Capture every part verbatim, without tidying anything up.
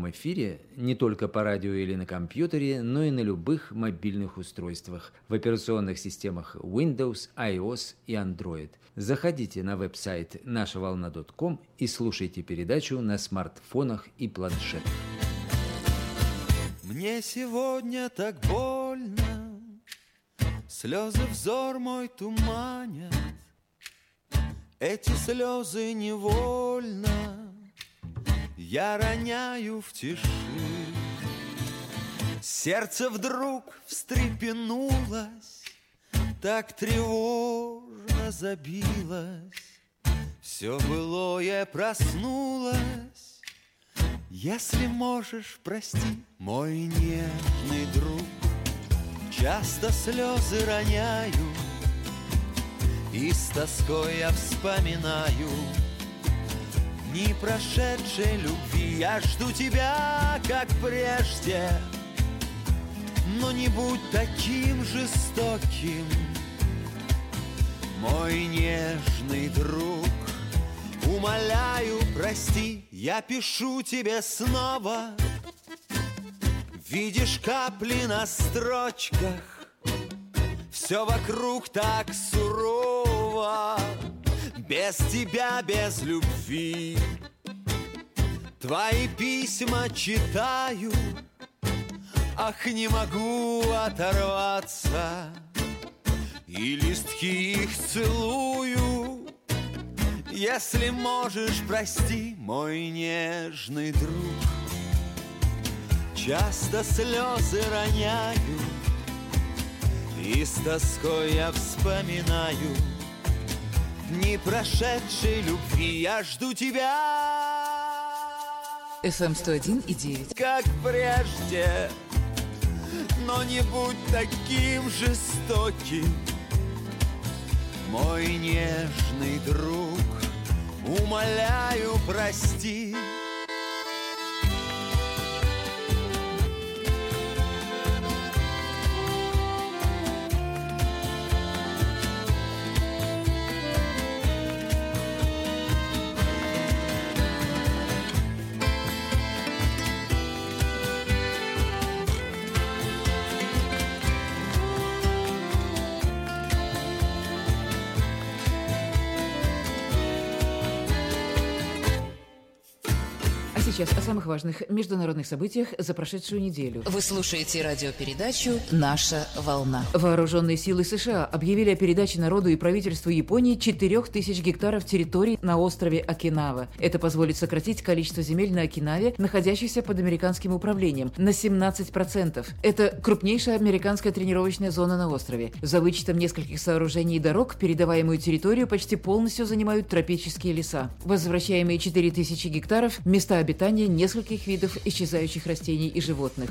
прямом эфире не только по радио или на компьютере, но и на любых мобильных устройствах в операционных системах Windows, iOS и Android. Заходите на веб-сайт наша волна точка ком и слушайте передачу на смартфонах и планшетах. Мне сегодня так больно, слезы взор мой туманят. Эти слезы невольно я роняю в тиши. Сердце вдруг встрепенулось, так тревожно забилось. Все былое проснулось. Если можешь, прости, мой нежный друг. Часто слезы роняю, и с тоской я вспоминаю дни прошедшей любви. Я жду тебя, как прежде, но не будь таким жестоким, мой нежный друг. Умоляю, прости, я пишу тебе снова. Видишь капли на строчках, все вокруг так сурово. Без тебя, без любви. Твои письма читаю, ах, не могу оторваться, и листки их целую. Если можешь, прости, мой нежный друг. Часто слезы роняю, и с тоской я вспоминаю дни прошедшей любви. Я жду тебя. эф эм сто один и девять. Как прежде, но не будь таким жестоким, мой нежный друг. Умоляю, прости. Сейчас о самых важных международных событиях за прошедшую неделю. Вы слушаете радиопередачу «Наша волна». Вооруженные силы США объявили о передаче народу и правительству Японии четырех тысяч гектаров территорий на острове Окинава. Это позволит сократить количество земель на Окинаве, находящихся под американским управлением, на семнадцать процентов. Это крупнейшая американская тренировочная зона на острове. За вычетом нескольких сооружений и дорог, передаваемую территорию почти полностью занимают тропические леса. Возвращаемые четыре тысячи гектаров – места обитания нескольких видов исчезающих растений и животных.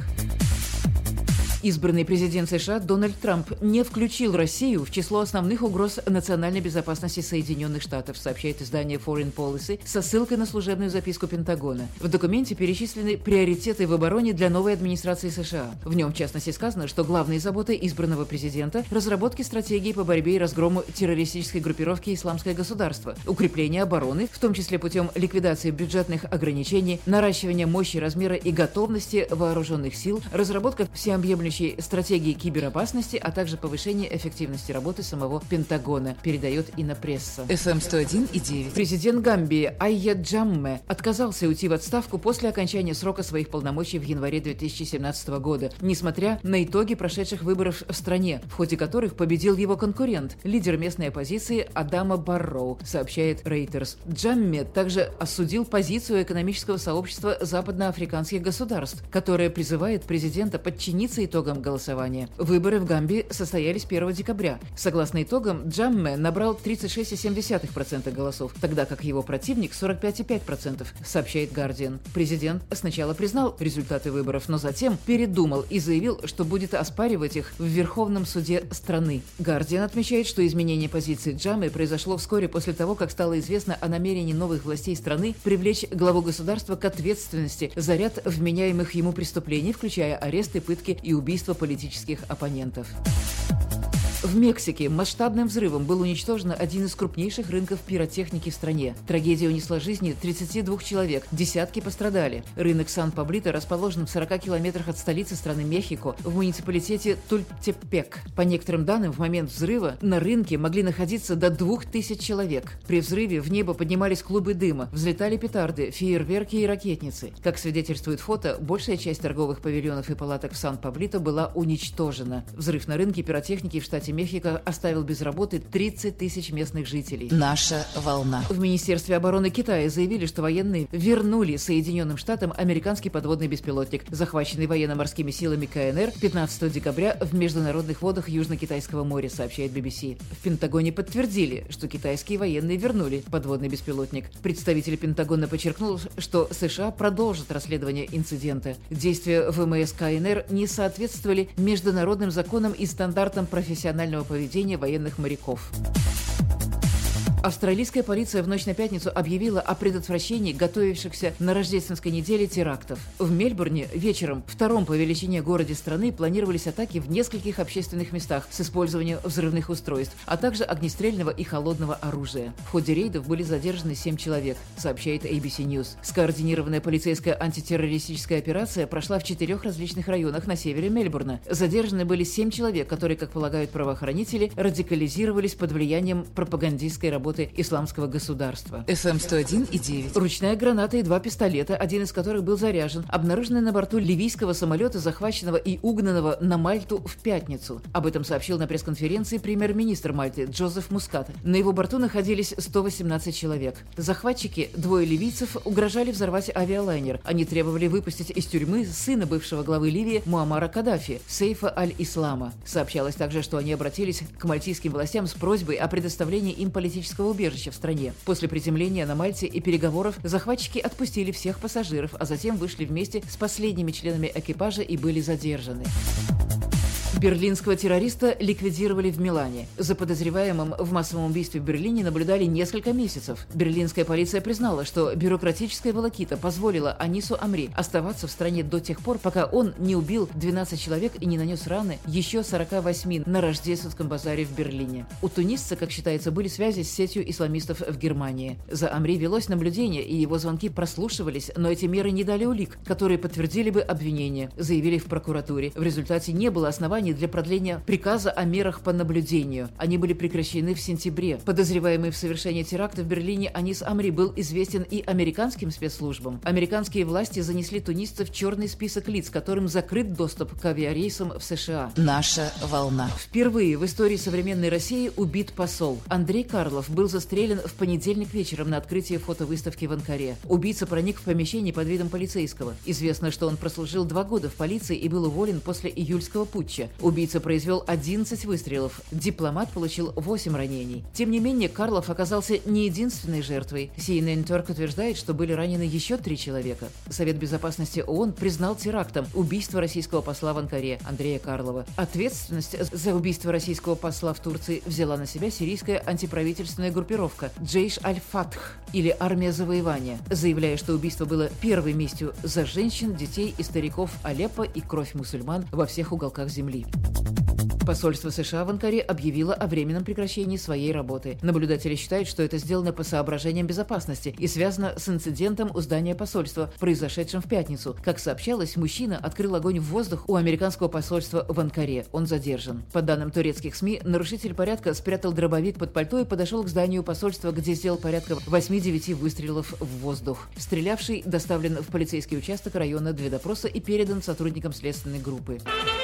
Избранный президент США Дональд Трамп не включил Россию в число основных угроз национальной безопасности Соединенных Штатов, сообщает издание Foreign Policy со ссылкой на служебную записку Пентагона. В документе перечислены приоритеты в обороне для новой администрации США. В нем, в частности, сказано, что главной заботой избранного президента – разработки стратегии по борьбе и разгрому террористической группировки «Исламское государство», укрепление обороны, в том числе путем ликвидации бюджетных ограничений, наращивания мощи, размера и готовности вооруженных сил, разработка всеобъемлющей стратегии кибербезопасности, а также повышение эффективности работы самого Пентагона, передает Инопресса. эф эм сто один и девять. Президент Гамбии Айя Джамме отказался уйти в отставку после окончания срока своих полномочий в январе две тысячи семнадцатого года, несмотря на итоги прошедших выборов в стране, в ходе которых победил его конкурент, лидер местной оппозиции Адама Барроу, сообщает Reuters. Джамме также осудил позицию экономического сообщества западноафриканских государств, которое призывает президента подчиниться итогам голосования. Выборы в Гамбии состоялись первого декабря. Согласно итогам, Джамме набрал тридцать шесть целых семь десятых процента голосов, тогда как его противник сорок пять целых пять десятых процента, сообщает Guardian. Президент сначала признал результаты выборов, но затем передумал и заявил, что будет оспаривать их в Верховном суде страны. Guardian отмечает, что изменение позиции Джамме произошло вскоре после того, как стало известно о намерении новых властей страны привлечь главу государства к ответственности за ряд вменяемых ему преступлений, включая аресты, пытки и убийства политических оппонентов. В Мексике масштабным взрывом был уничтожен один из крупнейших рынков пиротехники в стране. Трагедия унесла жизни тридцати двух человек, десятки пострадали. Рынок Сан-Паблито расположен в сорока километрах от столицы страны Мехико в муниципалитете Тультепек. По некоторым данным, в момент взрыва на рынке могли находиться до двух тысяч человек. При взрыве в небо поднимались клубы дыма, взлетали петарды, фейерверки и ракетницы. Как свидетельствует фото, большая часть торговых павильонов и палаток в Сан-Паблито была уничтожена. Взрыв на рынке пиротехники в штате Мехико оставил без работы тридцать тысяч местных жителей. Наша волна. В Министерстве обороны Китая заявили, что военные вернули Соединенным Штатам американский подводный беспилотник, захваченный военно-морскими силами КНР пятнадцатого декабря в международных водах Южно-Китайского моря, сообщает би би си. В Пентагоне подтвердили, что китайские военные вернули подводный беспилотник. Представитель Пентагона подчеркнул, что США продолжат расследование инцидента. Действия ВМС КНР не соответствовали международным законам и стандартам профессионального поведения военных моряков. Австралийская полиция в ночь на пятницу объявила о предотвращении готовившихся на рождественской неделе терактов. В Мельбурне вечером, втором по величине городе страны, планировались атаки в нескольких общественных местах с использованием взрывных устройств, а также огнестрельного и холодного оружия. В ходе рейдов были задержаны семь человек, сообщает эй би си News. Скоординированная полицейская антитеррористическая операция прошла в четырех различных районах на севере Мельбурна. Задержаны были семь человек, которые, как полагают правоохранители, радикализировались под влиянием пропагандистской работы исламского государства. эф эм сто один и девять. Ручная граната и два пистолета, один из которых был заряжен, обнаружены на борту ливийского самолета, захваченного и угнанного на Мальту в пятницу. Об этом сообщил на пресс-конференции премьер-министр Мальты Джозеф Мускат. На его борту находились сто восемнадцать человек. Захватчики, двое ливийцев, угрожали взорвать авиалайнер. Они требовали выпустить из тюрьмы сына бывшего главы Ливии Муаммара Каддафи, Сейфа аль-Ислама. Сообщалось также, что они обратились к мальтийским властям с просьбой о предоставлении им политического убежища в стране. После приземления на Мальте и переговоров захватчики отпустили всех пассажиров, а затем вышли вместе с последними членами экипажа и были задержаны. Берлинского террориста ликвидировали в Милане. За подозреваемым в массовом убийстве в Берлине наблюдали несколько месяцев. Берлинская полиция признала, что бюрократическая волокита позволила Анису Амри оставаться в стране до тех пор, пока он не убил двенадцать человек и не нанес раны еще сорока восьми на рождественском базаре в Берлине. У тунисца, как считается, были связи с сетью исламистов в Германии. За Амри велось наблюдение, и его звонки прослушивались, но эти меры не дали улик, которые подтвердили бы обвинение, заявили в прокуратуре. В результате не было оснований для продления приказа о мерах по наблюдению. Они были прекращены в сентябре. Подозреваемый в совершении теракта в Берлине Анис Амри был известен и американским спецслужбам. Американские власти занесли тунисца в черный список лиц, которым закрыт доступ к авиарейсам в США. Наша волна. Впервые в истории современной России убит посол. Андрей Карлов был застрелен в понедельник вечером на открытии фотовыставки в Анкаре. Убийца проник в помещение под видом полицейского. Известно, что он прослужил два года в полиции и был уволен после июльского путча. Убийца произвел одиннадцать выстрелов. Дипломат получил восемь ранений. Тем не менее, Карлов оказался не единственной жертвой. си эн эн Turk утверждает, что были ранены еще три человека. Совет безопасности ООН признал терактом убийство российского посла в Анкаре Андрея Карлова. Ответственность за убийство российского посла в Турции взяла на себя сирийская антиправительственная группировка Джейш аль-Фатх или Армия завоевания, заявляя, что убийство было первой местью за женщин, детей и стариков Алеппо и кровь мусульман во всех уголках земли. Посольство США в Анкаре объявило о временном прекращении своей работы. Наблюдатели считают, что это сделано по соображениям безопасности и связано с инцидентом у здания посольства, произошедшим в пятницу. Как сообщалось, мужчина открыл огонь в воздух у американского посольства в Анкаре. Он задержан. По данным турецких СМИ, нарушитель порядка спрятал дробовик под пальто и подошел к зданию посольства, где сделал порядка восьми-девяти выстрелов в воздух. Стрелявший доставлен в полицейский участок района для допроса и передан сотрудникам следственной группы.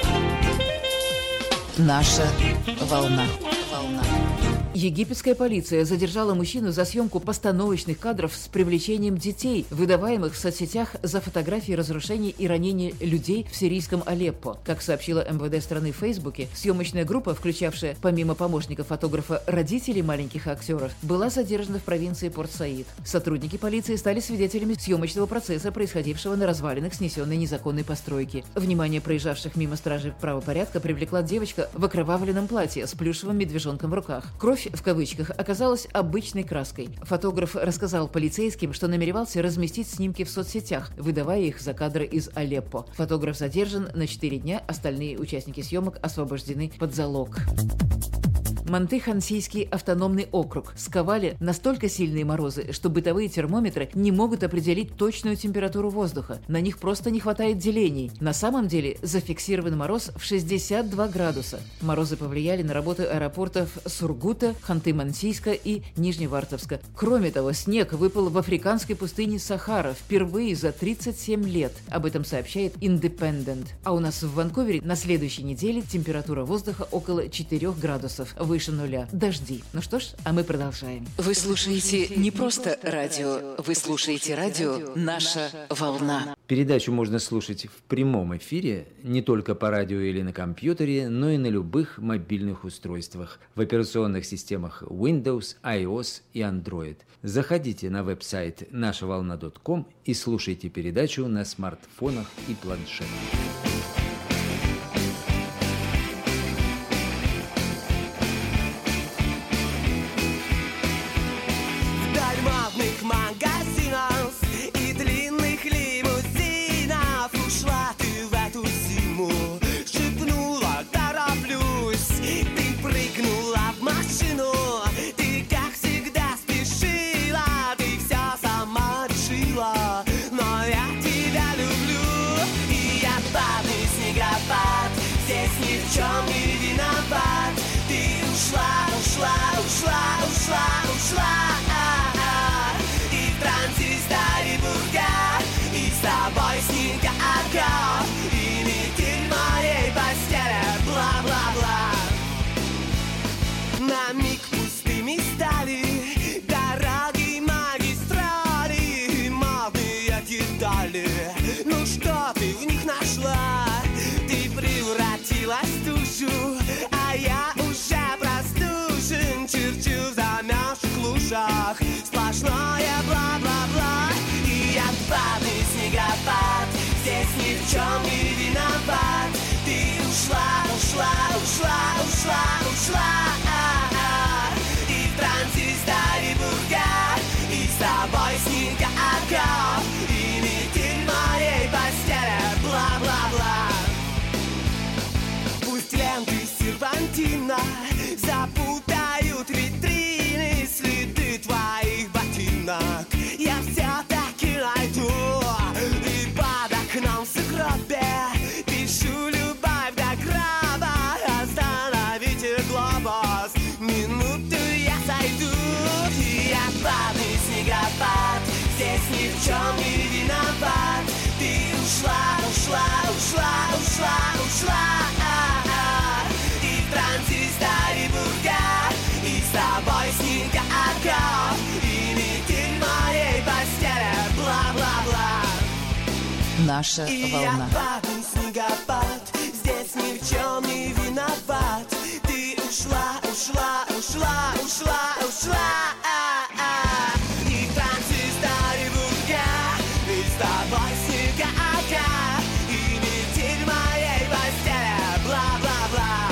Наша волна. Волна. Египетская полиция задержала мужчину за съемку постановочных кадров с привлечением детей, выдаваемых в соцсетях за фотографии разрушений и ранений людей в сирийском Алеппо. Как сообщила эм вэ дэ страны в Фейсбуке, съемочная группа, включавшая помимо помощника фотографа родителей маленьких актеров, была задержана в провинции Порт-Саид. Сотрудники полиции стали свидетелями съемочного процесса, происходившего на развалинах снесенной незаконной постройки. Внимание проезжавших мимо стражей правопорядка привлекла девочка в окровавленном платье с плюшевым медвежонком в руках. Кровь, в кавычках, оказалась обычной краской. Фотограф рассказал полицейским, что намеревался разместить снимки в соцсетях, выдавая их за кадры из Алеппо. Фотограф задержан на четыре дня, остальные участники съемок освобождены под залог. Манты-Хансийский автономный округ сковали настолько сильные морозы, что бытовые термометры не могут определить точную температуру воздуха. На них просто не хватает делений. На самом деле зафиксирован мороз в шестьдесят два градуса. Морозы повлияли на работу аэропортов Сургута, Ханты-Мансийска и Нижневартовска. Кроме того, снег выпал в африканской пустыне Сахара впервые за тридцать семь лет. Об этом сообщает Independent. А у нас в Ванкувере на следующей неделе температура воздуха около четырёх градусов, выше нуля. Дожди. Ну что ж, а мы продолжаем. Вы слушаете не просто радио, вы слушаете радио «Наша волна». Передачу можно слушать в прямом эфире не только по радио или на компьютере, но и на любых мобильных устройствах в операционных системах Windows, iOS и Android. Заходите на веб-сайт наша волна точка ком и слушайте передачу на смартфонах и планшетах. Магазинов и длинных лимузинов ушла ты в эту зиму, шепнула «тороплюсь», ты прыгнула в машину, ты как всегда спешила, ты все сама решила, но я тебя люблю, и я падаю снегопад, здесь ни в чем не виноват, ты ушла, ушла, ушла, ушла, ушла. Транзисторе бурга, и с тобой снега окоп, и метель моей постели, бла-бла-бла. На миг пустыми стали дороги, магистрали, модные детали. Ну что ты в них нашла? Ты превратилась в душу, а я уже простужен, черчу в замерзших лужах. Сплошное бла-бла-бла, и я падаю снегопад, здесь ни в чем не виноват. Ты ушла, ушла, ушла, ушла, ушла, а-а. И в транзисторе бурга, и с тобой снега окоп, и метель моей постели, бла-бла-бла. Пусть ленты серпантина запутают витрины, следы твоих ботинок я все-таки найду, и под окном в сугробе пишу любовь до гроба. Остановите глобус, минуту я сойду, и я падаю снегопад, здесь ни в чем не виноват. Ты ушла, ушла, ушла, ушла, ушла, а-а. И в транзисторе бурга, и с тобой снега окоп, и метель моей постели, бла-бла-бла. Наша и волна. Я падаю снегопад, здесь ни в чем не виноват. Ты ушла, ушла, ушла, ушла, ушла, а-а. И в транзисторе бурга, и с тобой снега окоп, и метель моей постели, бла-бла-бла.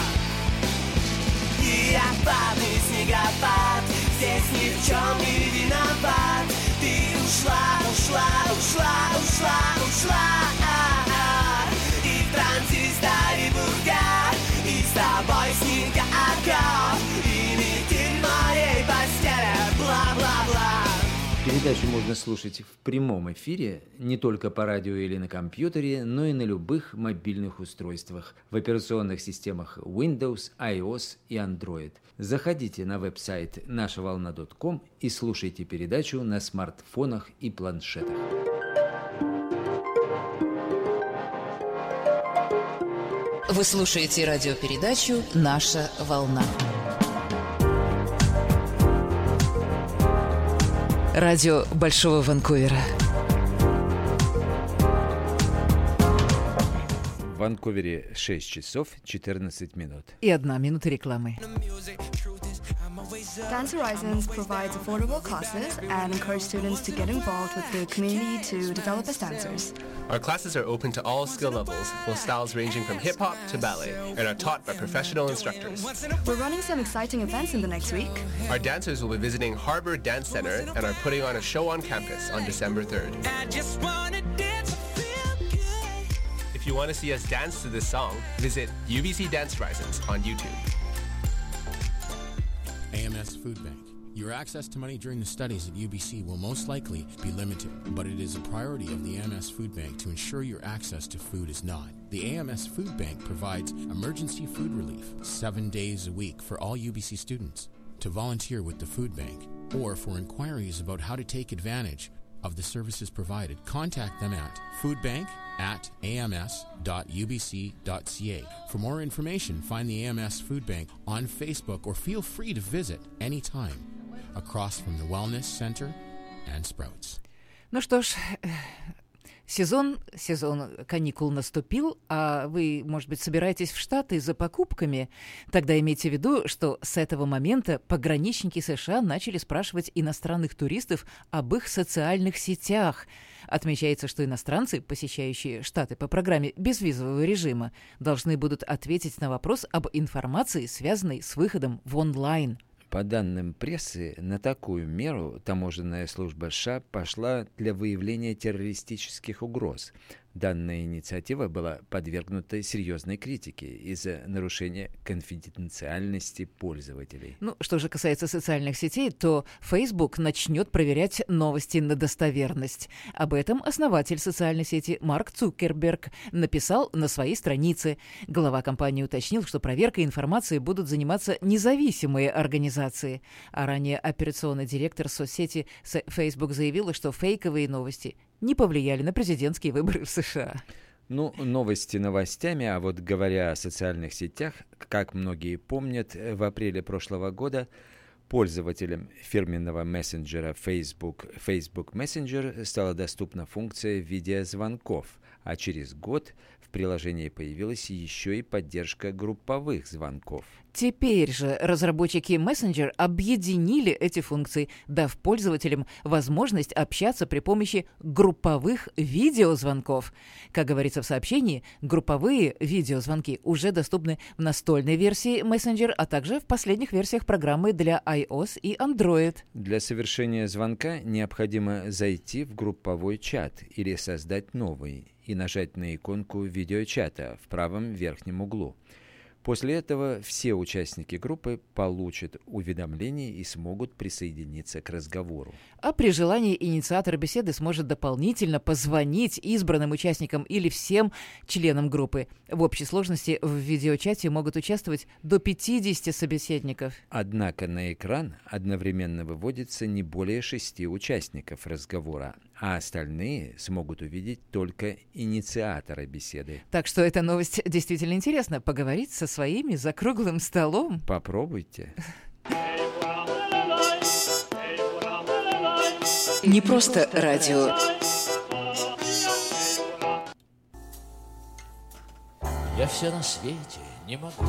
И я падаю снегопад, здесь ни в чем не виноват. Ты ушла, ушла, ушла, ушла, ушла, а-а. И в транзисторе бурга, и с тобой снега окоп, и метель моей постели, бла-бла-бла. Передачу можно слушать в прямом эфире не только по радио или на компьютере, но и на любых мобильных устройствах в операционных системах Windows, iOS и Android. Заходите на веб-сайт наша волна точка ком и слушайте передачу на смартфонах и планшетах. Вы слушаете радиопередачу «Наша волна». Радио Большого Ванкувера. В Ванкувере шесть часов четырнадцать минут. И одна минута рекламы. Dance Horizons provides affordable classes and encourages students to get involved with the community to develop as dancers. Our classes are open to all skill levels, with styles ranging from hip-hop to ballet, and are taught by professional instructors. We're running some exciting events in the next week. Our dancers will be visiting Harbour Dance Centre and are putting on a show on campus on December third. If you want to see us dance to this song, visit U B C Dance Horizons on YouTube. S Food Bank. Your access to money during the studies at U B C will most likely be limited, but it is a priority of the A M S Food Bank to ensure your access to food is not. The A M S Food Bank provides emergency food relief seven days a week for all U B C students. To volunteer with the Food Bank or for inquiries about how to take advantage of the services provided, contact them at foodbank at a m s dot u b c dot c a. For more information, find the A M S Food Bank on Facebook or feel free to visit anytime across from the Wellness Center and Sprouts. Ну что ж, сезон, сезон каникул наступил, а вы, может быть, собираетесь в Штаты за покупками? Тогда имейте в виду, что с этого момента пограничники США начали спрашивать иностранных туристов об их социальных сетях. Отмечается, что иностранцы, посещающие Штаты по программе безвизового режима, должны будут ответить на вопрос об информации, связанной с выходом в онлайн. По данным прессы, на такую меру таможенная служба США пошла для выявления террористических угроз. Данная инициатива была подвергнута серьезной критике из-за нарушения конфиденциальности пользователей. Ну, что же касается социальных сетей, то Facebook начнет проверять новости на достоверность. Об этом основатель социальной сети Марк Цукерберг написал на своей странице. Глава компании уточнил, что проверкой информации будут заниматься независимые организации. А ранее операционный директор соцсети Facebook заявила, что фейковые новости не повлияли на президентские выборы в США. Ну, новости новостями, а вот говоря о социальных сетях, как многие помнят, в апреле прошлого года пользователям фирменного мессенджера Facebook, Facebook Messenger стала доступна функция видеозвонков, а через год в приложении появилась еще и поддержка групповых звонков. Теперь же разработчики Messenger объединили эти функции, дав пользователям возможность общаться при помощи групповых видеозвонков. Как говорится в сообщении, групповые видеозвонки уже доступны в настольной версии Messenger, а также в последних версиях программы для iOS и Android. Для совершения звонка необходимо зайти в групповой чат или создать новый и нажать на иконку видеочата в правом верхнем углу. После этого все участники группы получат уведомления и смогут присоединиться к разговору. А при желании инициатор беседы сможет дополнительно позвонить избранным участникам или всем членам группы. В общей сложности в видеочате могут участвовать до пятидесяти собеседников. Однако на экран одновременно выводится не более шести участников разговора, а остальные смогут увидеть только инициатора беседы. Так что эта новость действительно интересна. Поговорить со своими за круглым столом. Попробуйте. Не просто радио. Я все на свете не могу.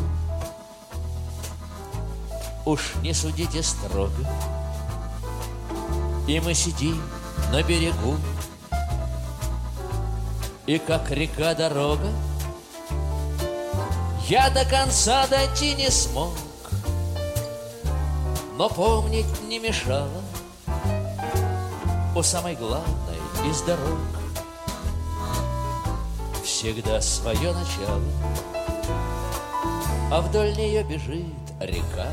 Уж не судите строго. И мы сидим на берегу, и как река дорога, я до конца дойти не смог, но помнить не мешало у самой главной из дорог всегда свое начало, а вдоль нее бежит река,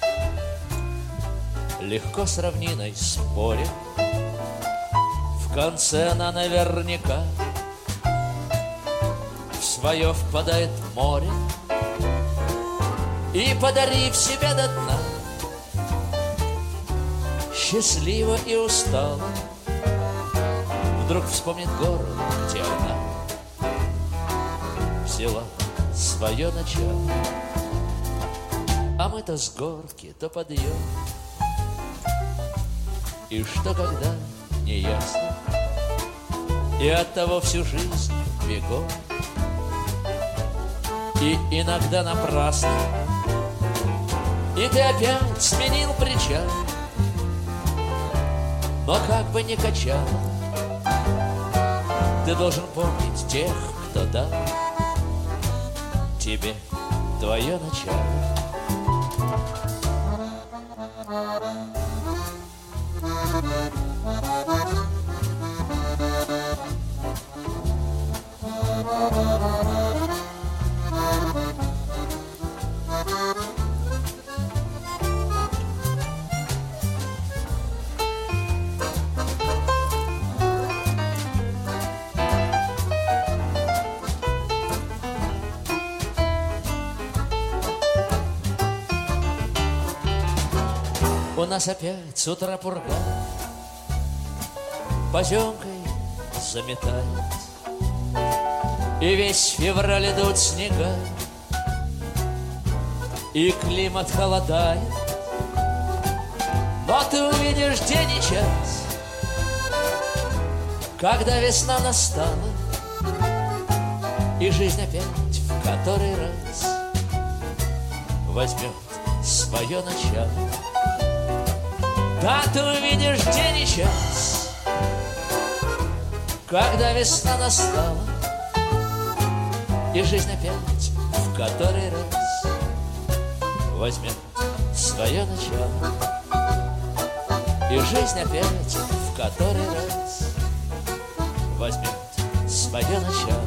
легко с равниной споря. В конце она наверняка в свое впадает море, и, подарив себя до дна, счастливо и устала, вдруг вспомнит город, где она взяла свое начало. А мы-то с горки, то подъем, и что когда не ясно, и оттого всю жизнь бегом, и иногда напрасно, и ты опять сменил причал. Но как бы ни качал, ты должен помнить тех, кто дал тебе твое начало. У нас опять с утра пурга поземкой заметает, и весь февраль идут снега, и климат холодает. Но ты увидишь день и час, когда весна настала, и жизнь опять в который раз возьмет свое начало. Да, ты увидишь день и час, когда весна настала, и жизнь опять в который раз возьмет свое начало. И жизнь опять в который раз возьмет свое начало.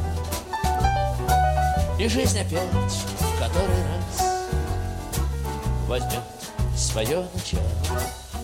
И жизнь опять в который раз возьмет свое начало.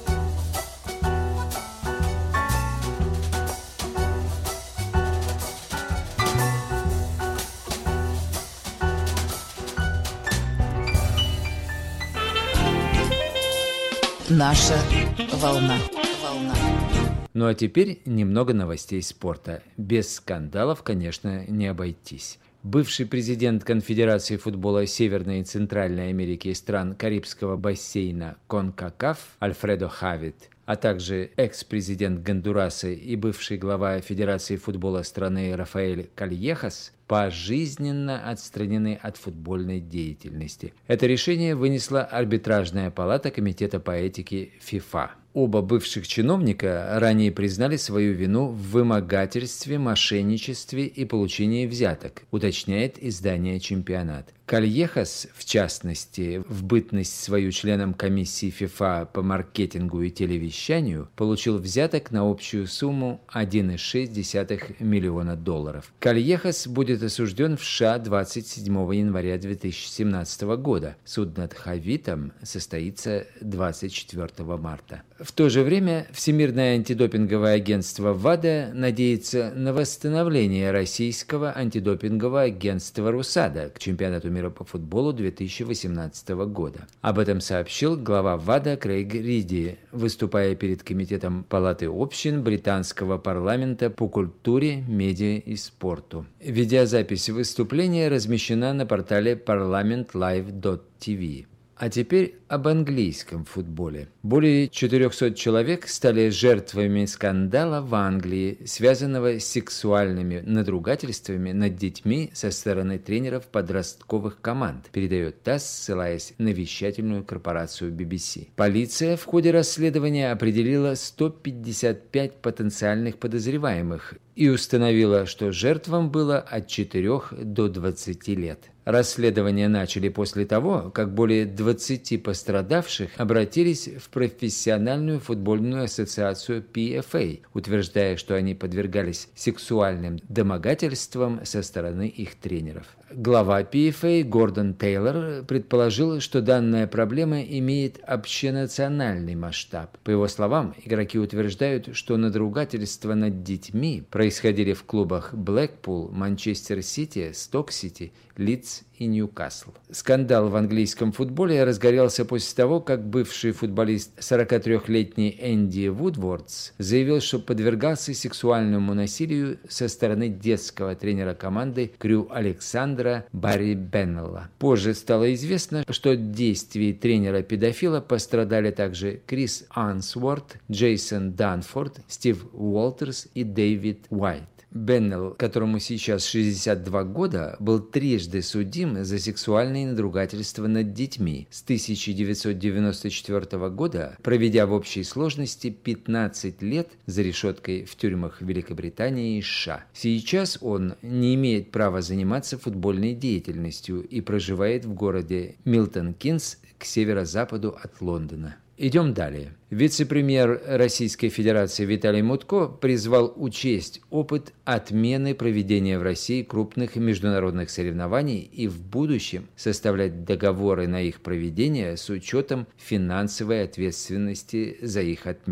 Наша волна. Волна. Ну а теперь немного новостей спорта. Без скандалов, конечно, не обойтись. Бывший президент Конфедерации футбола Северной и Центральной Америки и стран Карибского бассейна конкакаф Альфредо Хавит, а также экс-президент Гондураса и бывший глава Федерации футбола страны Рафаэль Кальехас пожизненно отстранены от футбольной деятельности. Это решение вынесла арбитражная палата Комитета по этике ФИФА. Оба бывших чиновника ранее признали свою вину в вымогательстве, мошенничестве и получении взяток, уточняет издание «Чемпионат». Кальехас, в частности, в бытность свою членом комиссии ФИФА по маркетингу и телевещанию, получил взяток на общую сумму один целых шесть десятых миллиона долларов. Кальехас будет осужден в США двадцать седьмого января две тысячи семнадцатого года. Суд над Хавитом состоится двадцать четвёртого марта. В то же время Всемирное антидопинговое агентство ВАДА надеется на восстановление российского антидопингового агентства РУСАДА к чемпионату мира по футболу две тысячи восемнадцатого года. Об этом сообщил глава ВАДА Крейг Риди, выступая перед Комитетом Палаты общин британского парламента по культуре, медиа и спорту. Видеозапись выступления размещена на портале парламент лайв точка ти ви. А теперь об английском футболе. Более четырехсот человек стали жертвами скандала в Англии, связанного с сексуальными надругательствами над детьми со стороны тренеров подростковых команд, передает ТАСС, ссылаясь на вещательную корпорацию би би си. Полиция в ходе расследования определила сто пятьдесят пять потенциальных подозреваемых и установила, что жертвам было от четырёх до двадцати лет. Расследование начали после того, как более двадцати пострадавших обратились в профессиональную футбольную ассоциацию пи эф эй, утверждая, что они подвергались сексуальным домогательствам со стороны их тренеров. Глава пи эф эй Гордон Тейлор предположил, что данная проблема имеет общенациональный масштаб. По его словам, игроки утверждают, что надругательства над детьми происходили в клубах Блэкпул, Манчестер Сити, Сток-Сити, Лидс и Ньюкасл. Скандал в английском футболе разгорелся после того, как бывший футболист сорокатрёхлетний Энди Вудвордс заявил, что подвергался сексуальному насилию со стороны детского тренера команды Крю Александра Барри Беннелла. Позже стало известно, что от действий тренера-педофила пострадали также Крис Ансворт, Джейсон Данфорд, Стив Уолтерс и Дэвид Уайт. Беннелл, которому сейчас шестьдесят два года, был трижды судим за сексуальные надругательства над детьми с тысяча девятьсот девяносто четвёртого года, проведя в общей сложности пятнадцать лет за решеткой в тюрьмах Великобритании и США. Сейчас он не имеет права заниматься футбольной деятельностью и проживает в городе Милтон-Кинс к северо-западу от Лондона. Идем далее. Вице-премьер Российской Федерации Виталий Мутко призвал учесть опыт отмены проведения в России крупных международных соревнований и в будущем составлять договоры на их проведение с учетом финансовой ответственности за их отмену.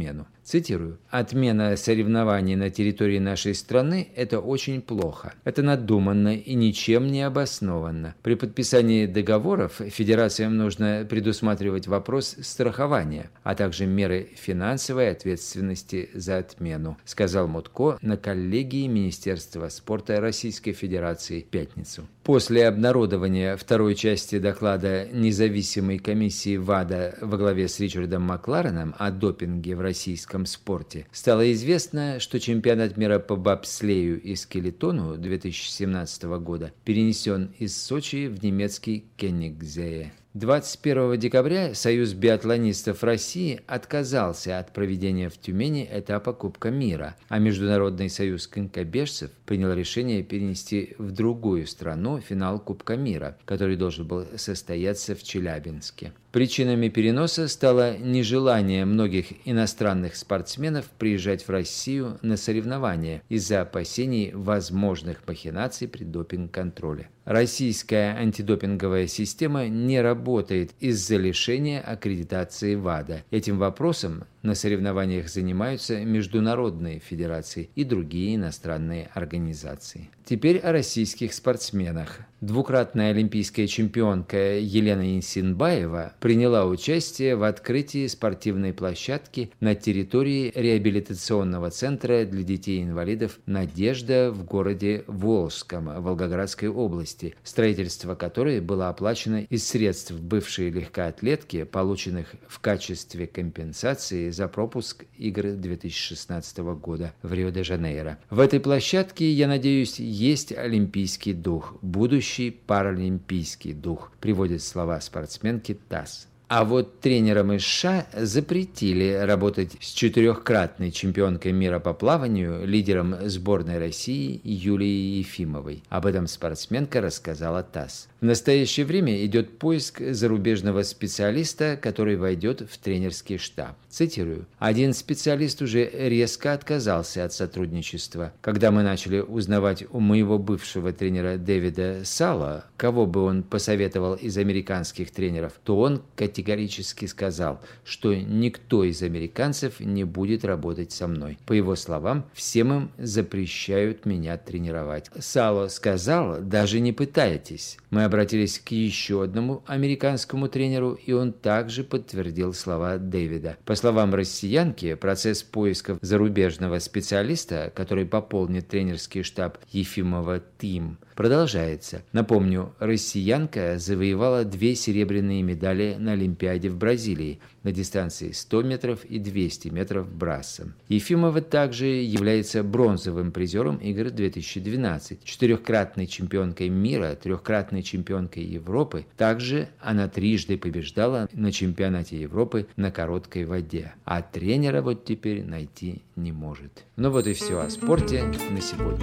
Цитирую. «Отмена соревнований на территории нашей страны – это очень плохо. Это надуманно и ничем не обоснованно. При подписании договоров федерациям нужно предусматривать вопрос страхования, а также меры финансовой ответственности за отмену», сказал Мутко на коллегии Министерства спорта Российской Федерации в пятницу. После обнародования второй части доклада независимой комиссии ВАДА во главе с Ричардом Маклареном о допинге в российском спорте стало известно, что чемпионат мира по бобслею и скелетону две тысячи семнадцатого года перенесен из Сочи в немецкий Кенигсее. двадцать первого декабря Союз биатлонистов России отказался от проведения в Тюмени этапа Кубка мира, а Международный союз конькобежцев принял решение перенести в другую страну финал Кубка мира, который должен был состояться в Челябинске. Причинами переноса стало нежелание многих иностранных спортсменов приезжать в Россию на соревнования из-за опасений возможных махинаций при допинг-контроле. Российская антидопинговая система не работает из-за лишения аккредитации ВАДА. Этим вопросом на соревнованиях занимаются международные федерации и другие иностранные организации. Теперь о российских спортсменах. Двукратная олимпийская чемпионка Елена Исинбаева приняла участие в открытии спортивной площадки на территории реабилитационного центра для детей-инвалидов «Надежда» в городе Волжском, Волгоградской области, строительство которой было оплачено из средств бывшей легкоатлетки, полученных в качестве компенсации за пропуск игр две тысячи шестнадцатого года в Рио-де-Жанейро. В этой площадке, я надеюсь, есть олимпийский дух, будущий паралимпийский дух, приводит слова спортсменки ТАСС. А вот тренерам из США запретили работать с четырехкратной чемпионкой мира по плаванию, лидером сборной России Юлией Ефимовой. Об этом спортсменка рассказала ТАСС. В настоящее время идет поиск зарубежного специалиста, который войдет в тренерский штаб. Цитирую. «Один специалист уже резко отказался от сотрудничества. Когда мы начали узнавать у моего бывшего тренера Дэвида Сала, кого бы он посоветовал из американских тренеров, то он категорически Категорически сказал, что никто из американцев не будет работать со мной. По его словам, всем им запрещают меня тренировать. Сало сказал, даже не пытайтесь. Мы обратились к еще одному американскому тренеру, и он также подтвердил слова Дэвида. По словам россиянки, процесс поисков зарубежного специалиста, который пополнит тренерский штаб Ефимова Тим, продолжается. Напомню, россиянка завоевала две серебряные медали на Олимпиаде в Бразилии на дистанции сто метров и двести метров брасом. Ефимова также является бронзовым призером игр две тысячи двенадцать, четырехкратной чемпионкой мира, трехкратной чемпионкой Европы. Также она трижды побеждала на чемпионате Европы на короткой воде. А тренера вот теперь найти не может. Ну вот и все о спорте на сегодня.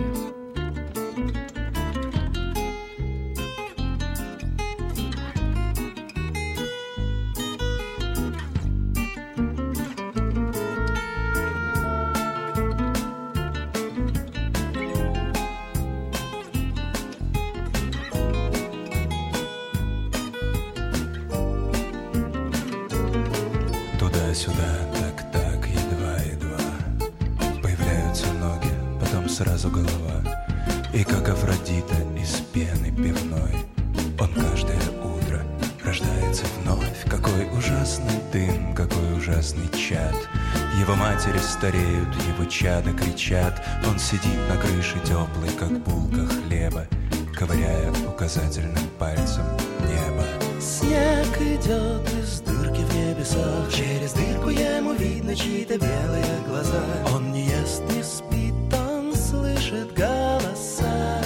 Туда-сюда, так-так, едва-едва появляются ноги, потом сразу голова. И как Афродита из пены пивной, он каждое утро рождается вновь. Какой ужасный дым, какой ужасный чад. Его матери стареют, его чада кричат. Он сидит на крыше теплой, как булка хлеба, ковыряя указательным пальцем небо. Снег идет из дырки в небесах, через дырку ему видно чьи-то белые глаза. Он не ест, не спит, он слышит голоса.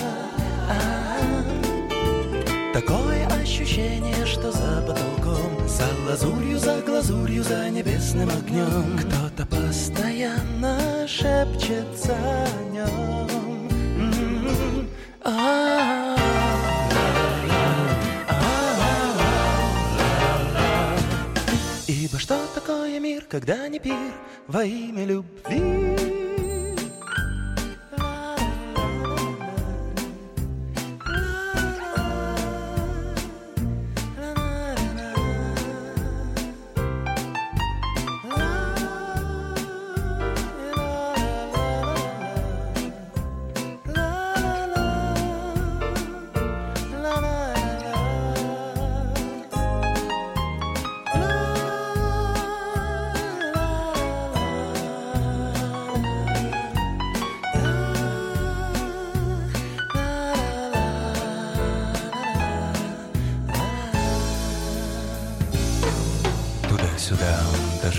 А-а-а. Такое ощущение, что за потолком, за лазурью, за глазурью, за небесным огнем кто-то постоянно шепчется о нем. М-м-м. А-а-а. Ибо что такое мир, когда не пир во имя любви?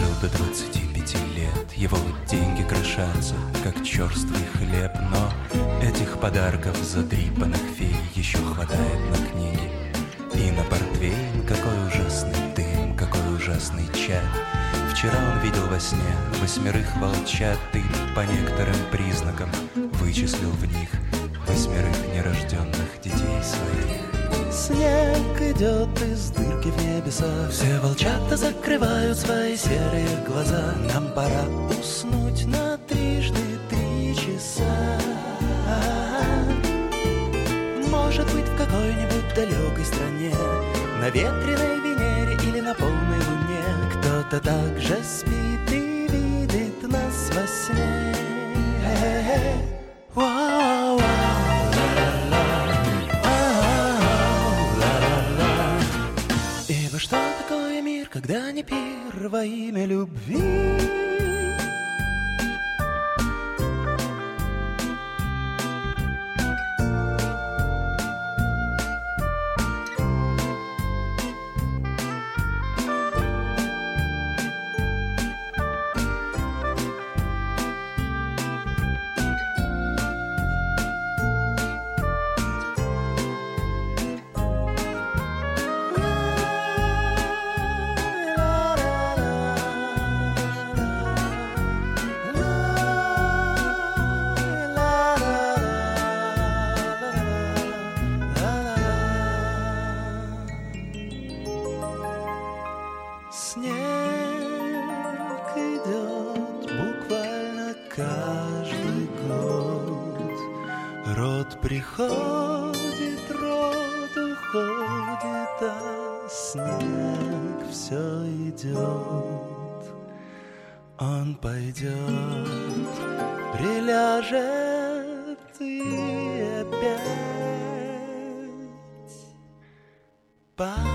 дожил до двадцати пяти лет. Его деньги крошатся, как черствый хлеб. Но этих подарков задрипанных фей еще хватает на книги и на портвейн. Какой ужасный дым, какой ужасный чад. Вчера он видел во сне восьмерых волчат и по некоторым признакам вычислил в них восьмерых нерожденных детей своих. Снег идет из дырки в небеса, все волчата закрывают свои серые глаза. Нам пора уснуть на трижды три часа. Может быть, в какой-нибудь далекой стране, на ветреной Венере или на полной Луне, кто-то также спит и видит нас во сне. Вау, вау. Что такое мир, когда не пир во имя любви? Приходит, род уходит, а снег все идет. Он пойдет, приляжет и опять пойдет.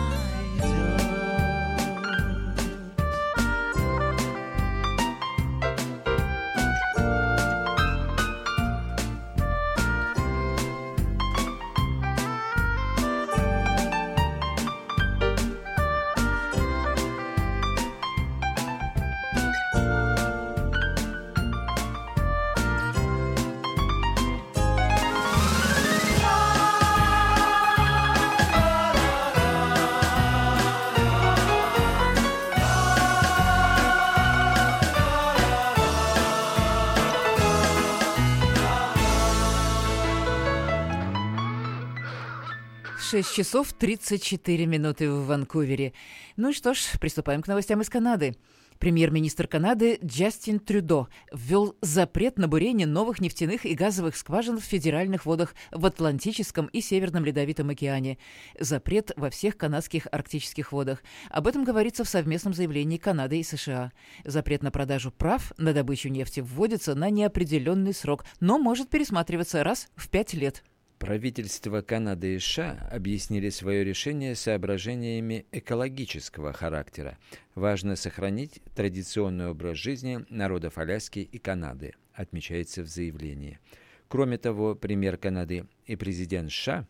шесть часов тридцать четыре минуты в Ванкувере. Ну и что ж, приступаем к новостям из Канады. Премьер-министр Канады Джастин Трюдо ввел запрет на бурение новых нефтяных и газовых скважин в федеральных водах в Атлантическом и Северном Ледовитом океане. Запрет во всех канадских арктических водах. Об этом говорится в совместном заявлении Канады и США. Запрет на продажу прав на добычу нефти вводится на неопределенный срок, но может пересматриваться раз в пять лет. Правительства Канады и США объяснили свое решение соображениями экологического характера. Важно сохранить традиционный образ жизни народов Аляски и Канады, отмечается в заявлении. Кроме того, премьер Канады и президент США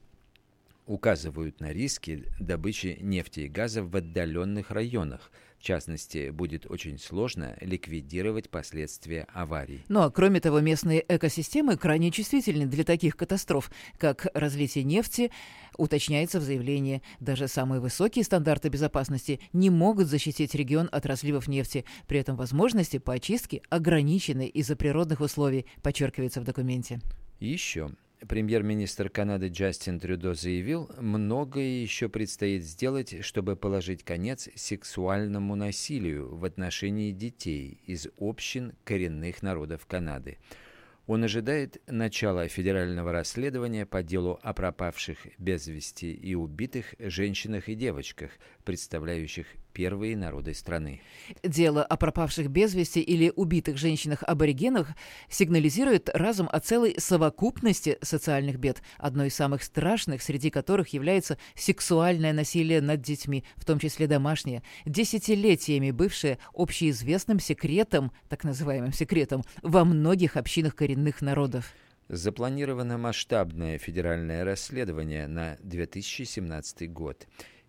указывают на риски добычи нефти и газа в отдаленных районах. В частности, будет очень сложно ликвидировать последствия аварий. Ну а кроме того, местные экосистемы крайне чувствительны для таких катастроф, как разлитие нефти, уточняется в заявлении. Даже самые высокие стандарты безопасности не могут защитить регион от разливов нефти. При этом возможности по очистке ограничены из-за природных условий, подчеркивается в документе. И еще. Премьер-министр Канады Джастин Трюдо заявил, многое еще предстоит сделать, чтобы положить конец сексуальному насилию в отношении детей из общин коренных народов Канады. Он ожидает начала федерального расследования по делу о пропавших без вести и убитых женщинах и девочках, представляющих первые народы страны. Дело о пропавших без вести или убитых женщинах-аборигенах сигнализирует разом о целой совокупности социальных бед, одной из самых страшных, среди которых является сексуальное насилие над детьми, в том числе домашнее, десятилетиями бывшее общеизвестным секретом, так называемым секретом, во многих общинах коренных народов. Запланировано масштабное федеральное расследование на две тысячи семнадцатый год.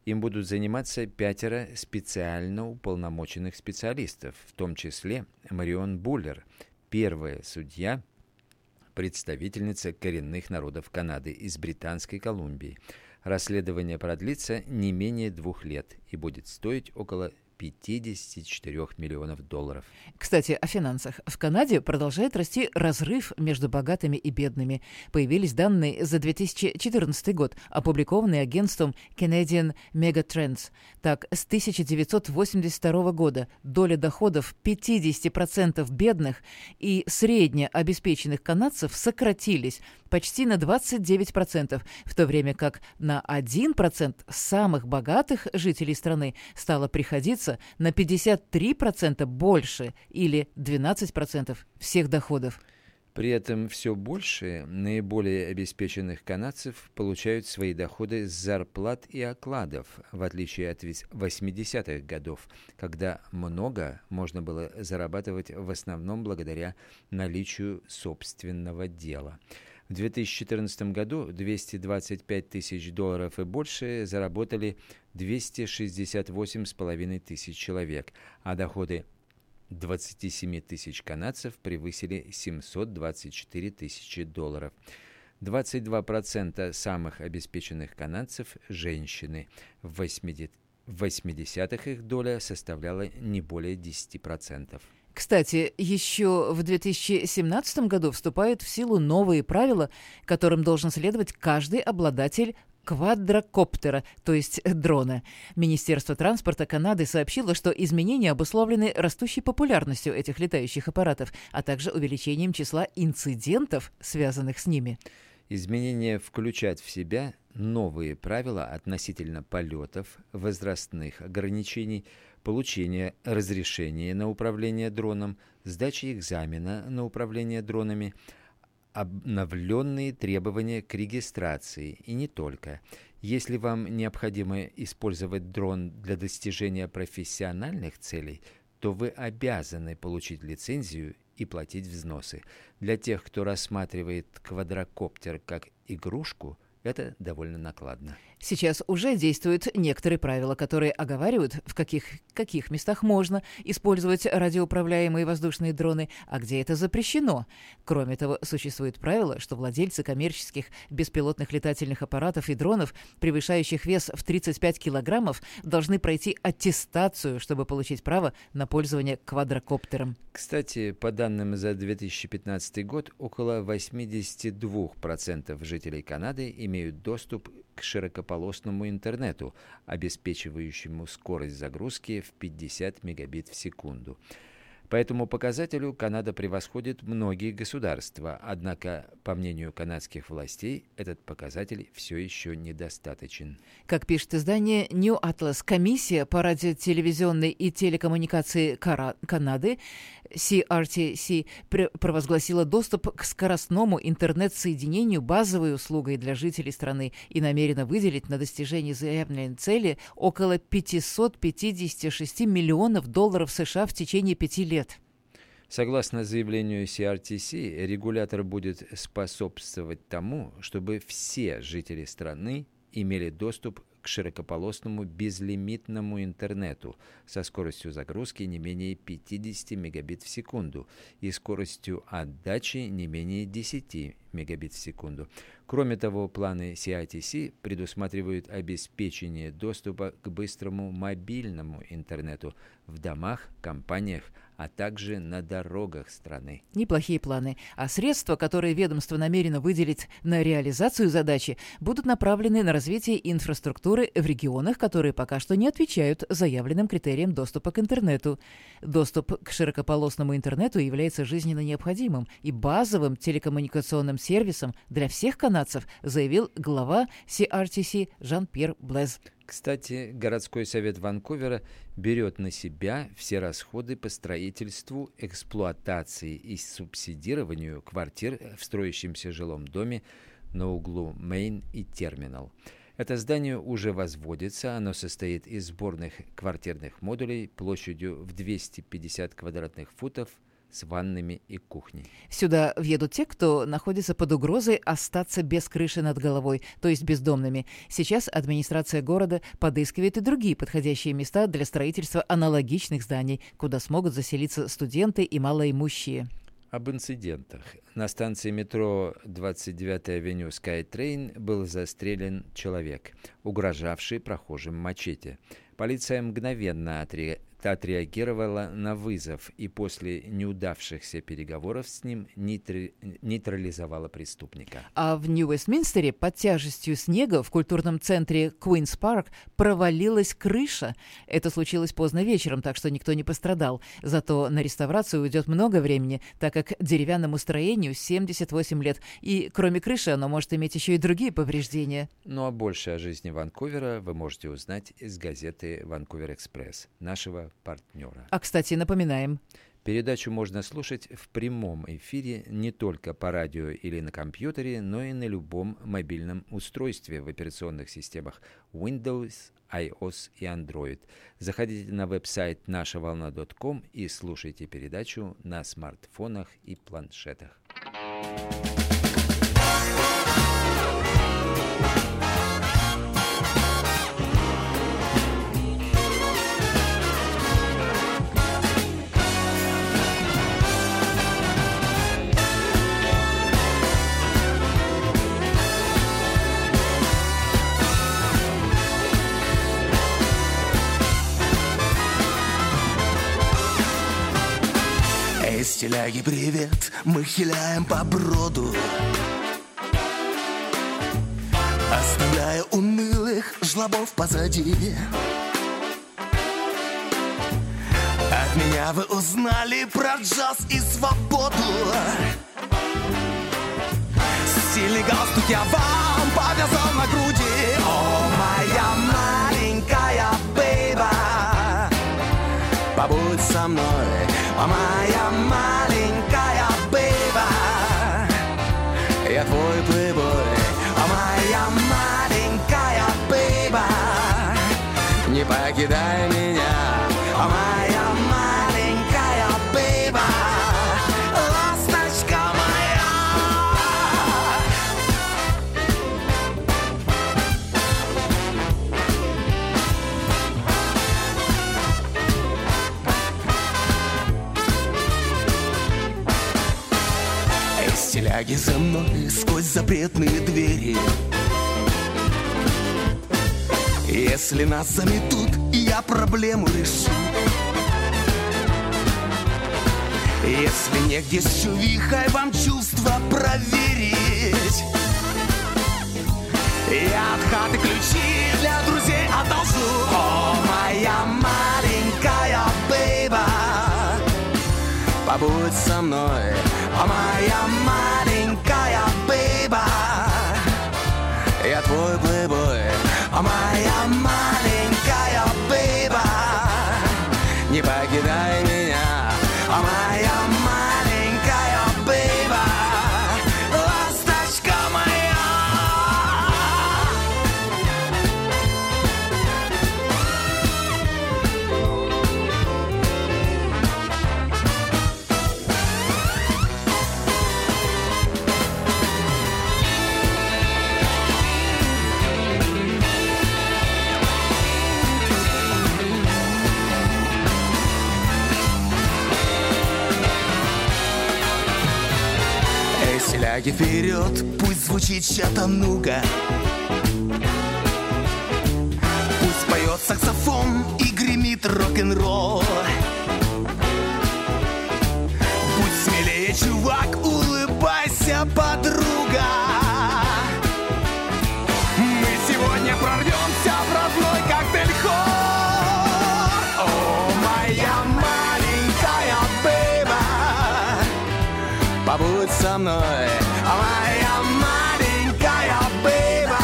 Им будут заниматься пятеро специально уполномоченных специалистов, в том числе Марион Буллер, первая судья, представительница коренных народов Канады из Британской Колумбии. Расследование продлится не менее двух лет и будет стоить около пятьдесят четыре миллионов долларов. Кстати, о финансах. В Канаде продолжает расти разрыв между богатыми и бедными. Появились данные за две тысячи четырнадцатый год, опубликованные агентством Canadian Megatrends. Так, с тысяча девятьсот восемьдесят второго года доля доходов пятьдесят процентов бедных и среднеобеспеченных канадцев сократились почти на двадцать девять процентов, в то время как на один процент самых богатых жителей страны стало приходиться на пятьдесят три процента больше или двенадцать процентов всех доходов. При этом все больше наиболее обеспеченных канадцев получают свои доходы с зарплат и окладов, в отличие от восьмидесятых годов, когда много можно было зарабатывать в основном благодаря наличию собственного дела. В две тысячи четырнадцатом году двести двадцать пять тысяч долларов и больше заработали двести шестьдесят восемь с половиной тысяч человек, а доходы двадцать семь тысяч канадцев превысили семьсот двадцать четыре тысячи долларов. двадцать два процента самых обеспеченных канадцев – женщины. В восьмидесятых их доля составляла не более десять процентов. Кстати, еще в две тысячи семнадцатом году вступают в силу новые правила, которым должен следовать каждый обладатель квадрокоптера, то есть дрона. Министерство транспорта Канады сообщило, что изменения обусловлены растущей популярностью этих летающих аппаратов, а также увеличением числа инцидентов, связанных с ними. Изменения включают в себя новые правила относительно полетов, возрастных ограничений, получения разрешения на управление дроном, сдачи экзамена на управление дронами, обновленные требования к регистрации и не только. Если вам необходимо использовать дрон для достижения профессиональных целей, то вы обязаны получить лицензию и платить взносы. Для тех, кто рассматривает квадрокоптер как игрушку, это довольно накладно. Сейчас уже действуют некоторые правила, которые оговаривают, в каких, каких местах можно использовать радиоуправляемые воздушные дроны, а где это запрещено. Кроме того, существует правило, что владельцы коммерческих беспилотных летательных аппаратов и дронов, превышающих вес в тридцать пять килограммов, должны пройти аттестацию, чтобы получить право на пользование квадрокоптером. Кстати, по данным за две тысячи пятнадцатый год, около восемьдесят два процента жителей Канады имеют доступ к широкополосному интернету, обеспечивающему скорость загрузки в пятьдесят мегабит в секунду. По этому показателю Канада превосходит многие государства, однако, по мнению канадских властей, этот показатель все еще недостаточен. Как пишет издание New Atlas, комиссия по радиотелевизионной и телекоммуникации Кара- Канады си ар ти си провозгласила доступ к скоростному интернет-соединению базовой услугой для жителей страны и намерена выделить на достижение заявленной цели около пятьсот пятьдесят шесть миллионов долларов США в течение пяти лет. Согласно заявлению си ар ти си, регулятор будет способствовать тому, чтобы все жители страны имели доступ к широкополосному безлимитному интернету со скоростью загрузки не менее пятьдесят мегабит в секунду и скоростью отдачи не менее десять мегабит в секунду. Кроме того, планы си ар ти си предусматривают обеспечение доступа к быстрому мобильному интернету в домах, компаниях, а также на дорогах страны. Неплохие планы. А средства, которые ведомство намерено выделить на реализацию задачи, будут направлены на развитие инфраструктуры в регионах, которые пока что не отвечают заявленным критериям доступа к интернету. Доступ к широкополосному интернету является жизненно необходимым и базовым телекоммуникационным сервисом для всех канадцев, заявил глава си ар ти си Жан-Пьер Блез. Кстати, городской совет Ванкувера берет на себя все расходы по строительству, эксплуатации и субсидированию квартир в строящемся жилом доме на углу Мейн и Терминал. Это здание уже возводится, оно состоит из сборных квартирных модулей площадью в двести пятьдесят квадратных футов с ваннами и кухней. Сюда въедут те, кто находится под угрозой остаться без крыши над головой, то есть бездомными. Сейчас администрация города подыскивает и другие подходящие места для строительства аналогичных зданий, куда смогут заселиться студенты и малоимущие. Об инцидентах. На станции метро двадцать девятая авеню SkyTrain был застрелен человек, угрожавший прохожим мачете. Полиция мгновенно отре... отреагировала на вызов и после неудавшихся переговоров с ним нейтр... нейтрализовала преступника. А в Нью-Вестминстере под тяжестью снега в культурном центре Куинс Парк провалилась крыша. Это случилось поздно вечером, так что никто не пострадал. Зато на реставрацию уйдет много времени, так как деревянному строению семьдесят восемь лет. И кроме крыши оно может иметь еще и другие повреждения. Ну а больше о жизни Ванкувера вы можете узнать из газеты «Ванкувер Экспресс», нашего партнера. А, кстати, напоминаем. Передачу можно слушать в прямом эфире не только по радио или на компьютере, но и на любом мобильном устройстве в операционных системах Windows, iOS и Android. Заходите на веб-сайт наша волна точка ком и слушайте передачу на смартфонах и планшетах. Эй, стиляги, привет, мы хиляем по броду, оставляя унылых жлобов позади. От меня вы узнали про джаз и свободу. Стильный галстук я вам повязал на груди. О, моя маленькая бейба, побудь со мной, о, моя маленькая бейба. Я твой плейбой, о, моя маленькая бейба. Не покидай меня, о, моя маленькая бейба. Ласточка моя. Эй, стиляги, за мной сквозь запретные двери. Если нас заметут, я проблему решу. Если негде с чувихой вам чувства проверить, я от хаты ключи для друзей одолжу. О, моя маленькая бейба, побудь со мной, о, моя маленькая бейба. Я твой плейбой, о, моя маленькая бейба. Не покидай меня, о, моя маленькая бейба. Ласточка моя. Стиляги, вперед, пусть звучит Чаттануга. Пусть поет саксофон и гремит рок-н-ролл. Будь смелее, чувак, улыбайся, подруга. Мы сегодня прорвемся в родной коктейль-холл. О, моя маленькая бейба, побудь со мной, а, моя маленькая бейба.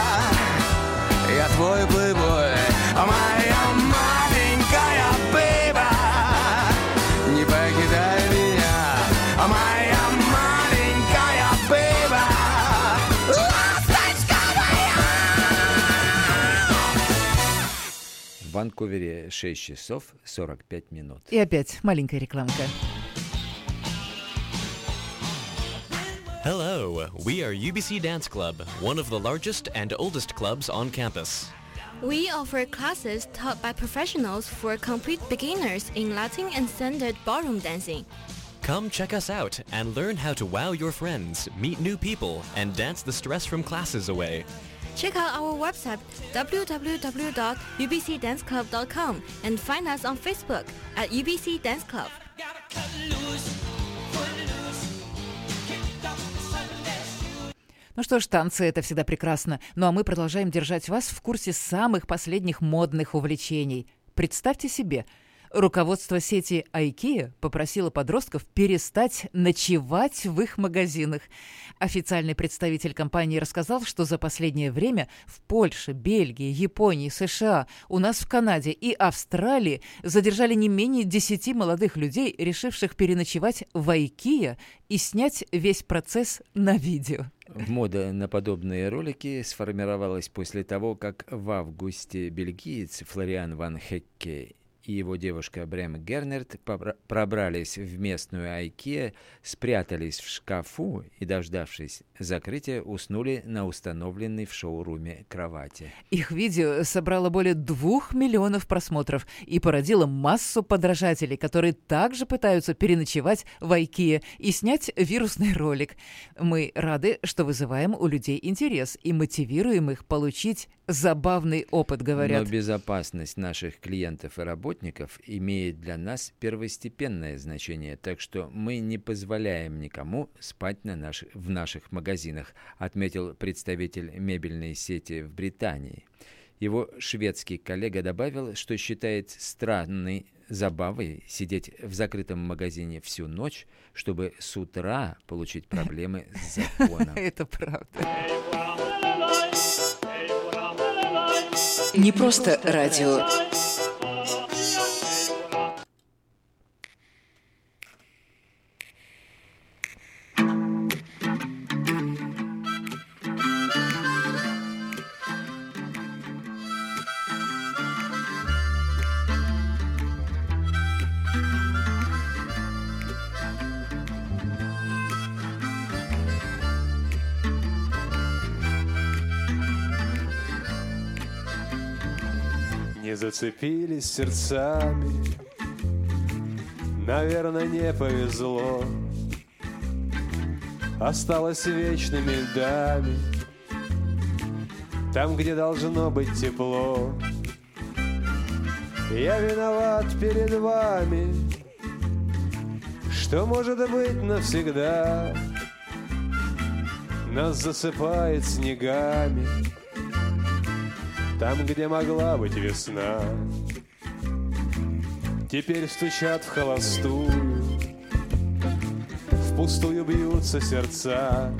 Я твой плейбой, а, моя маленькая бейба. Не покидай меня, а, моя маленькая бейба. Ласточка моя. В Ванкувере шесть часов сорок пять минут. И опять маленькая рекламка. Hello, we are U B C Dance Club, one of the largest and oldest clubs on campus. We offer classes taught by professionals for complete beginners in Latin and standard ballroom dancing. Come check us out and learn how to wow your friends, meet new people, and dance the stress from classes away. Check out our website w w w dot u b c dance club dot com and find us on Facebook at U B C Dance Club. Ну что ж, танцы — это всегда прекрасно. Ну а мы продолжаем держать вас в курсе самых последних модных увлечений. Представьте себе, руководство сети IKEA попросило подростков перестать ночевать в их магазинах. Официальный представитель компании рассказал, что за последнее время в Польше, Бельгии, Японии, США, у нас в Канаде и Австралии задержали не менее десяти молодых людей, решивших переночевать в IKEA и снять весь процесс на видео. Мода на подобные ролики сформировалась после того, как в августе бельгиец Флориан ван Хекке и его девушка Брэм Гернерт пробрались в местную IKEA, спрятались в шкафу и, дождавшись закрытия, уснули на установленной в шоуруме кровати. Их видео собрало более двух миллионов просмотров и породило массу подражателей, которые также пытаются переночевать в IKEA и снять вирусный ролик. Мы рады, что вызываем у людей интерес и мотивируем их получить забавный опыт, говорят. Но безопасность наших клиентов и работников имеет для нас первостепенное значение, так что мы не позволяем никому спать на наш... в наших магазинах, отметил представитель мебельной сети в Британии. Его шведский коллега добавил, что считает странной забавой сидеть в закрытом магазине всю ночь, чтобы с утра получить проблемы с законом. Это правда. Не просто радио. Не зацепились сердцами, наверное, не повезло. Осталось вечными льдами там, где должно быть тепло. Я виноват перед вами, что может быть навсегда нас засыпает снегами там, где могла быть весна. Теперь стучат в холостую, впустую бьются сердца.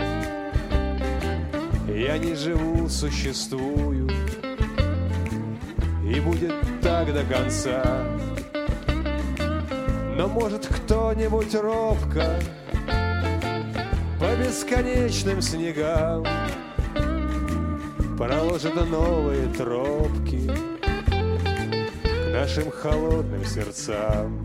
Я не живу, существую, и будет так до конца. Но может кто-нибудь робко по бесконечным снегам проложит новые тропки к нашим холодным сердцам.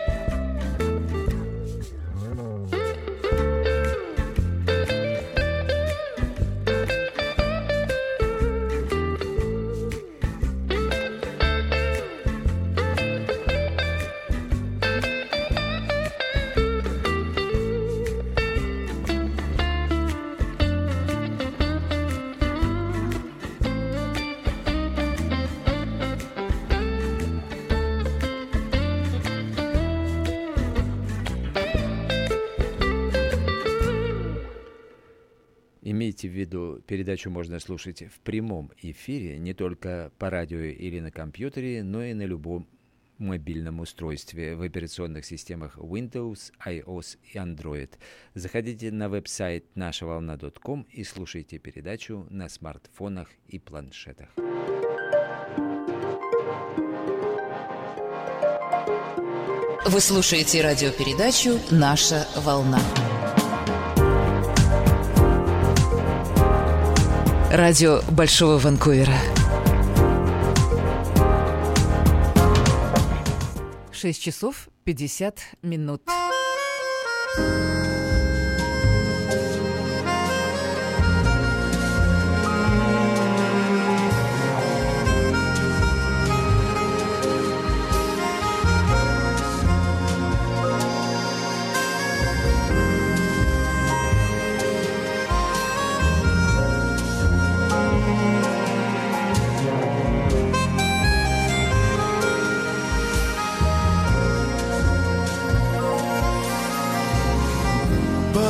Имейте в виду, передачу можно слушать в прямом эфире не только по радио или на компьютере, но и на любом мобильном устройстве в операционных системах Windows, iOS и Android. Заходите на веб-сайт наша волна точка ком и слушайте передачу на смартфонах и планшетах. Вы слушаете радиопередачу «Наша волна». Радио Большого Ванкувера. шесть часов пятьдесят минут.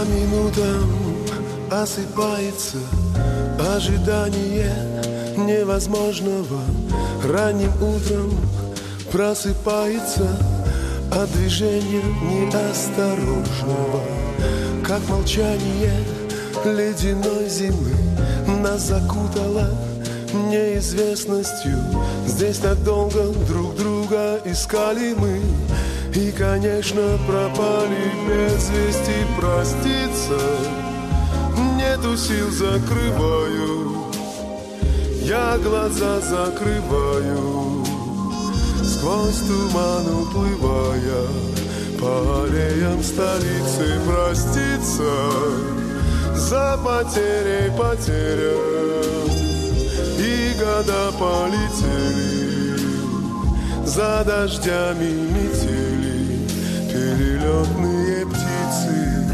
По минутам осыпается ожидание невозможного. Ранним утром просыпается от движения неосторожного. Как молчание ледяной зимы нас закутало неизвестностью. Здесь так долго друг друга искали мы, и, конечно, пропали без вести. Проститься нету сил, закрываю, я глаза закрываю, сквозь туман уплывая по аллеям столицы. Проститься за потерей потеря, и года полетели за дождями метели перелетные птицы.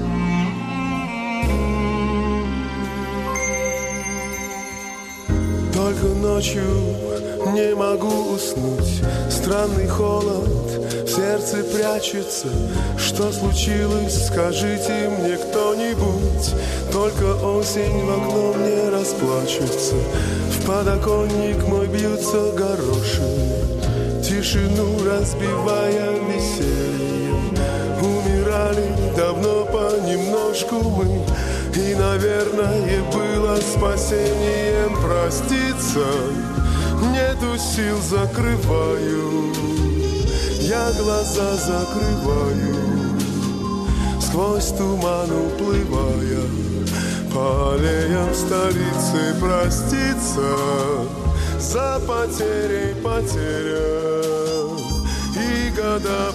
Только ночью не могу уснуть, странный холод в сердце прячется. Что случилось, скажите мне кто-нибудь. Только осень в окно мне расплачется. В подоконник мой бьются горошины, тишину разбивая весельем. Умирали давно понемножку мы, и, наверное, было спасением. Проститься нету сил, закрываю, я глаза закрываю, сквозь туман уплывая по аллеям столицы. Проститься за потерей потеря, и года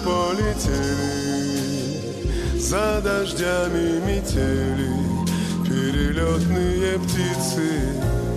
полетели за дождями метели перелетные птицы.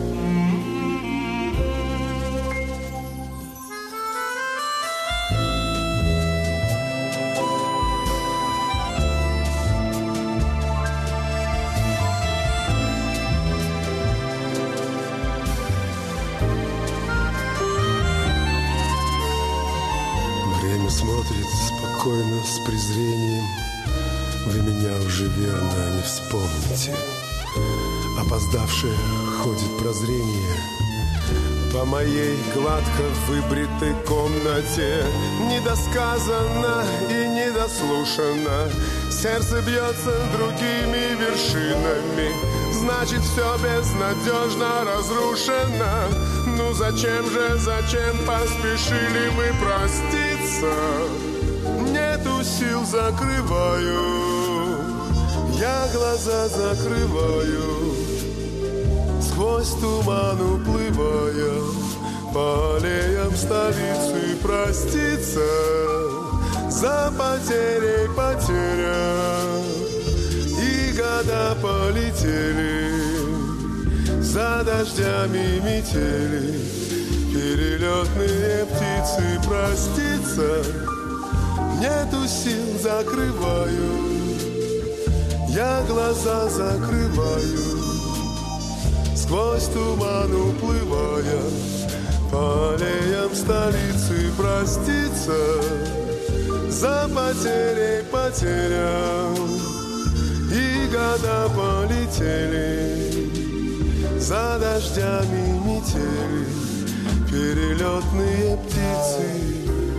Время смотрит спокойно, с презрением. Вы меня уже верно не вспомните. Опоздавшее ходит прозрение по моей гладко выбритой комнате. Недосказанно и недослушано, сердце бьется другими вершинами. Значит, все безнадежно разрушено. Ну зачем же, зачем поспешили мы проститься? Нету сил, закрываю, я глаза закрываю, сквозь туман уплывая по аллеям столицы. Проститься за потерей потеря, и года полетели за дождями метели перелетные птицы. Проститься нету сил, закрываю, я глаза закрываю, сквозь туман уплывая по аллеям столицы. Проститься за потерей потеря, и года полетели за дождями метели перелетные птицы.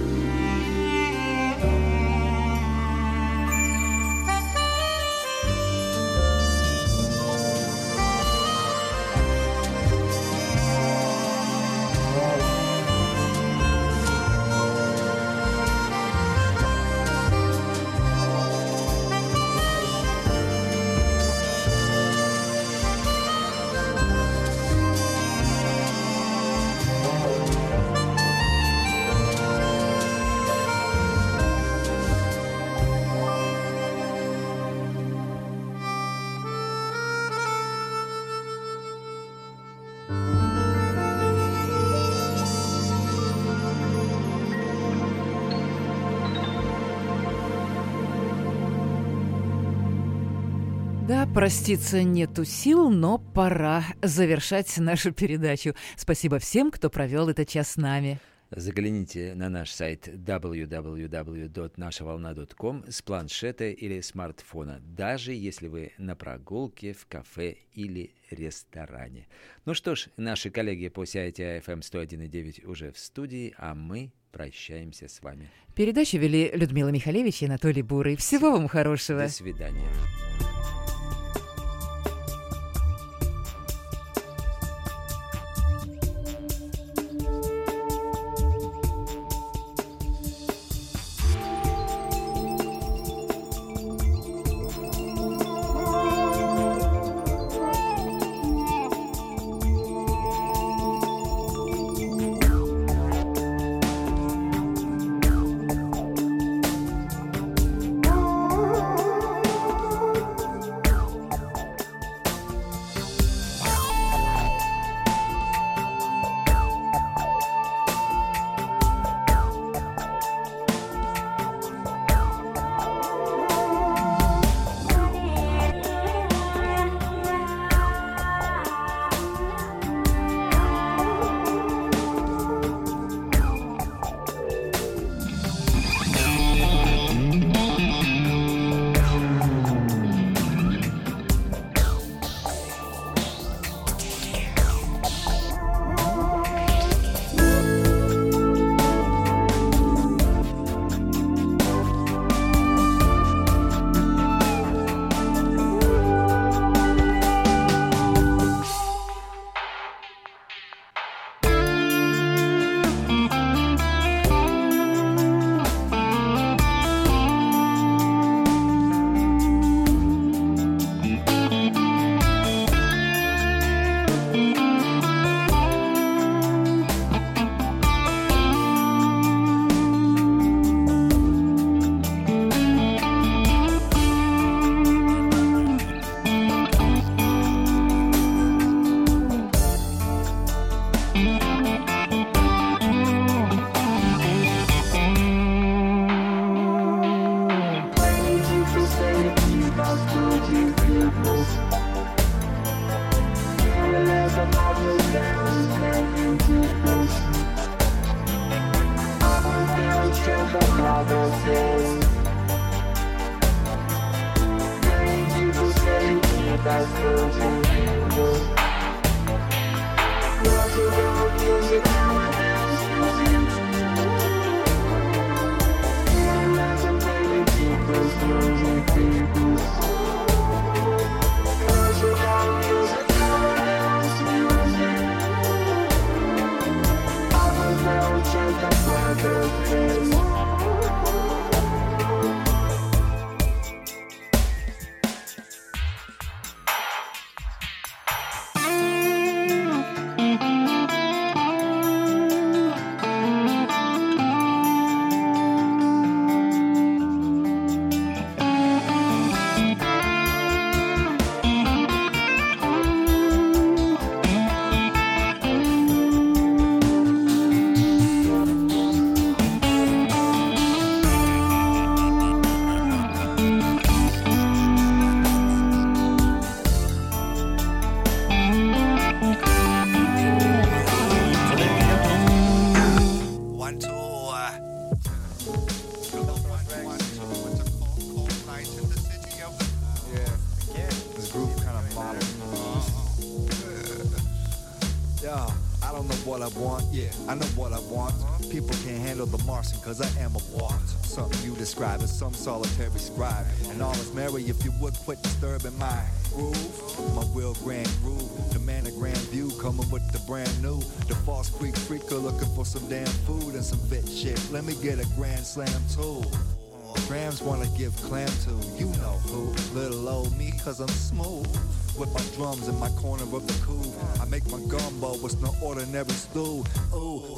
Да, проститься нету сил, но пора завершать нашу передачу. Спасибо всем, кто провел этот час с нами. Загляните на наш сайт дабл ю дабл ю дабл ю точка наша волна точка ком с планшета или смартфона, даже если вы на прогулке, в кафе или ресторане. Ну что ж, наши коллеги по си ай ти ай эф эм сто один и девять уже в студии, а мы прощаемся с вами. Передачу вели Людмила Михалевич и Анатолий Бурый. Всего вам хорошего. До свидания. Cause I am a want something you describe as some solitary scribe. And all is merry if you would quit disturbing my groove. My real grand groove, demand a grand view, coming with the brand new. The False Creek freaker looking for some damn food and some fit shit. Let me get a grand slam too. Grams wanna give clam to, you know who. Little old me, cause I'm smooth. With my drums in my corner of the cool. I make my gumbo, it's no ordinary stew. Ooh.